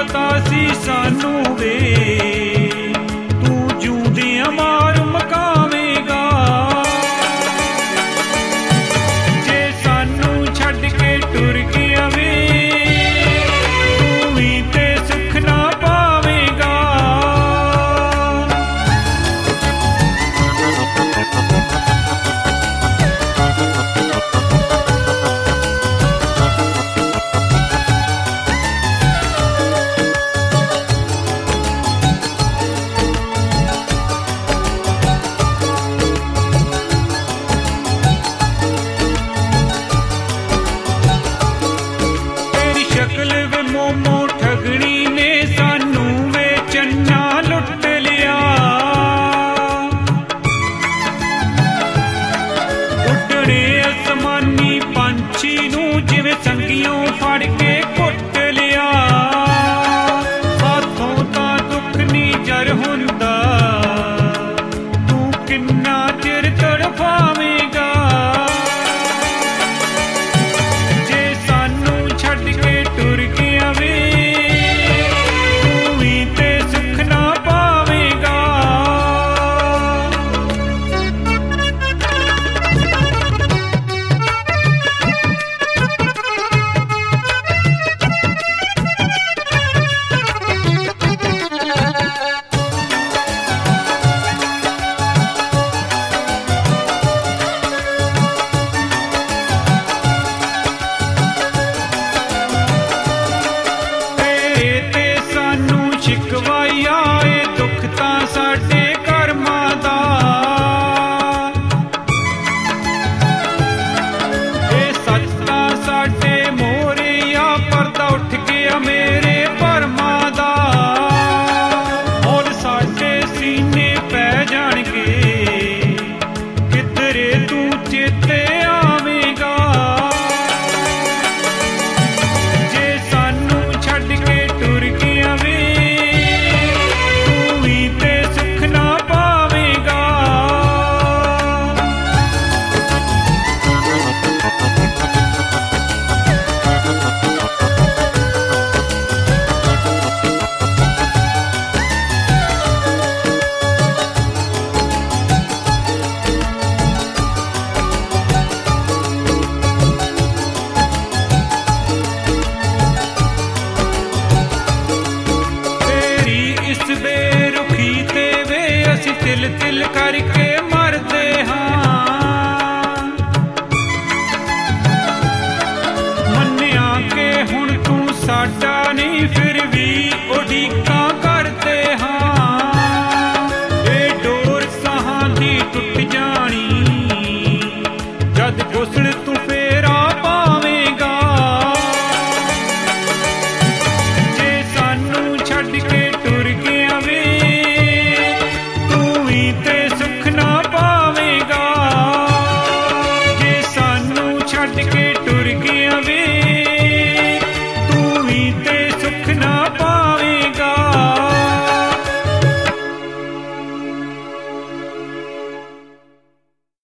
ਪਤਾ ਸੀ ਸਾਨੂੰ ਵੇ ਤੂੰ ਜਿਉਂਦਿਆਂ ਮਾਰ ਮਕਾਵੇਂਗਾ। ਜੇ ਸਾਨੂੰ ਛੱਡ ਕੇ ਟੁਰ ਗਿਆ ਵੇ ਤੂੰ ਵੀ ਤੇ ਸੁੱਖ ਨਾ ਪਾਵੇਂਗਾ। ਸ਼ਕਲ ਵੇ ਮੋਮੋ ਠਗਣੀ ਨੇ ਸਾਨੂੰ ਵੇ ਚੰਨਾ ਲੁੱਟ ਲਿਆ। ਉੱਡਣੇ ਅਸਮਾਨੀ ਪੰਛੀ ਨੂੰ ਜਿਵੇਂ ਸੰਗੀਓਂ ਫੜ ਕੇ ਕੁੱਟ ਲਿਆ। ਸਾਥੋਂ ਤਾਂ ਦੁੱਖ ਨੀ ਜਰ ਹੁੰਦਾ ਤੂੰ ਕਿੰਨਾ ਚਿਰ ਤੜਫਾਵੇਂਗਾ। ਟੁਰ ਗਿਆ ਵੇ ਤੂੰ ਵੀ ਤੇ ਸੁੱਖ ਨਾ ਪਾਵੇਂਗਾ। ਸ਼ਿਕਵਾਈ ਆਏ ਦੁੱਖ ਤਾਂ ਸਾਡੇ ਕਰਮਾਂ ਦਾ। ਇਹ ਸੱਚ ਤਾਂ ਸਾਡੇ ਮੋਹਰੇ ਆ ਪਰਦਾ ਉੱਠ ਗਿਆ ਮੇਰੇ ਭਰਮਾਂ ਦਾ। ਔਰ ਸਾਡੇ ਸੀਨੇ ਪੈ ਜਾਣਗੇ ਕਿਧਰੇ ਤੂੰ ਚੇਤੇ ਆਵੇਂਗਾ। ਜੇ ਸਾਨੂੰ ਛੱਡ ਕੇ ਟੁਰ ਗਿਆ ਵੇ ਇਸ ਬੇਰੁਖੀ ਤੇ ਵੇ ਅਸੀਂ ਤਿਲ ਤਿਲ ਕਰਕੇ